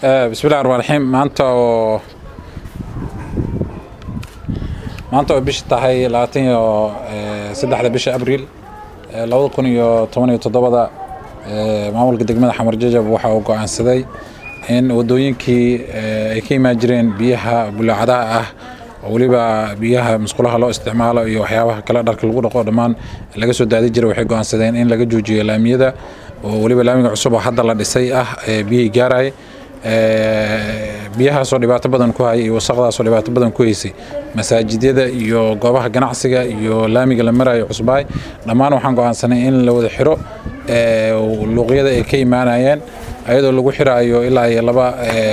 بسم الله الرحمن الرحيم maanta bish tahay 23 bisha Abriil 2017 maamulka degmada Xamar Jajab waxa uu go'aansaday in wadooyinkii ay ka imaajireen biyaha bulaacadaha ah oo waliba biyaha musqulaha loo isticmaalo iyo waxyaabaha kala dharka lagu dhaqo dhamaan laga soo daadi jiray waxay go'aansadeen in laga joojiyo laamiyada oo waliba laamiga cusub oo hadda la dhisay ah biyaha gaaray biyaha soo dhibaato badan ku hay iyo wasaqda soo dhibaato badan ku haysay masaajidada iyo goobaha ganacsiga iyo laamiga la marayo cusbay dhamaan waxaan go'aansanay in la wada xiro luuqyada ay ka imaanayeen ayadoo lagu xiraayo ilaa iyo laba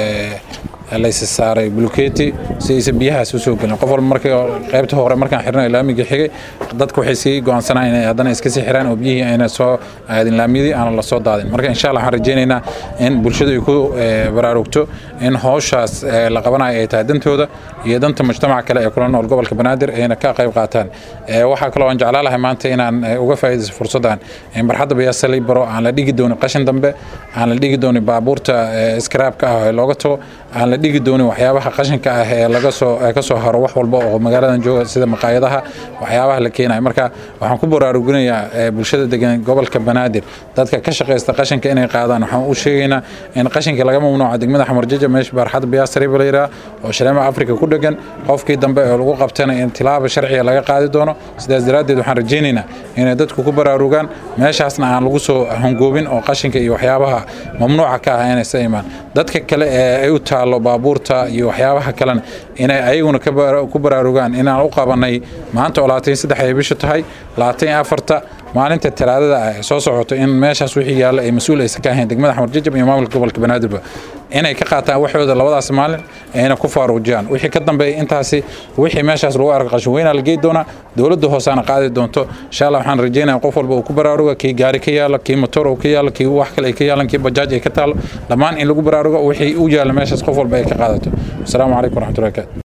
laysa saaray bulkeeti si ay biyahaas u soo galaan qof walba markii qaybta hore markaan xirnay laamiga xigay dadku waxay si go'aansanayeen inay haddana iska sii xiraan oo biyihii ayna soo aadin laamiyadii aan la soo daadin marka insha Allah waxaan rajaynaynaa in bulshadu ay ku baraarugto in hawshaas la qabanayo ay tahay dantooda iyo danta mujtamaca kale ee kula nool gobolka Banaadir ayna ka qayb qaataan waxa kale oo aan jeclaan lahay maanta inaan uga faa'iideysto fursadan in barxadda Biyaasali baro aan la dhigi doono qashin dambe aan la dhigi doono baabuurta scrap-ka ah ee looga tago aan la dhigi doono waxyaabaha qashinka ah ee laga soo haro wax walba oo magaaladan jooga sida maqaayadaha waxyaabaha la keenay marka waxaan ku baraaruginayaa bulshada degan gobolka Banaadir dadka ka shaqeysta qashinka inay qaadaan waxaan u sheegaynaa in qashinka laga mamnuuco degmada Xamar Jajab meesha barxadda Biyaasali baleera oo Shareema Afrika ku dhagan qofkii dambe ee lagu qabtana in tilaabo sharci laga qaadi doono sidaas daraadeed waxaan rajaynaynaa in dadku ku baraarugaan meeshaasna aan lagu soo hangoobin oo qashinka iyo waxyaabaha mamnuuca ka ah inay sameeyaan dadka kale ee ay u taalo baabuurta iyo waxyaabaha kale inay ayaguna ku baraarugaan inaan u qabanay maanta 23 bisha tahay 24 maalinta talaadada ah soo socoto in meeshaas wixii yaala ay mas'uul ay ka ahayn degmada Xamar Jajab iyo maamulka gobolka Banaadir inay ka qaataan waxooda labadaas maalin ayna ku faaruujiyaan wixii ka dambeeyay intaasi wixii meeshaas lagu arko qashin weyn la geey doona dawladda hoosaana qaadi doonto insha Allah waxaan rajaynayaa qof walba uu ku baraaruga kii gaari ka yaala kii motor oo ka yaala kii wax kale ay ka yaalan kii bajaaj ay ka taalo dhamaan in lagu baraarugo wixii u yaala meeshaas qof walba ay ka qaadato assalaamu calaykum wa rahmatullahi wa barakatuh